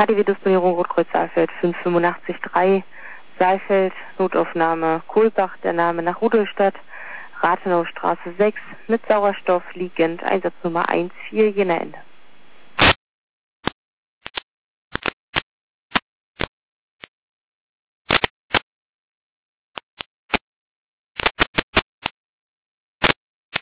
KDW-Disponierung Rotkreuz Saalfeld 5883, Saalfeld, Notaufnahme Kohlbach, der Name nach Rudolstadt, Rathenaustraße 6 mit Sauerstoff liegend, Einsatznummer 14, jener Ende.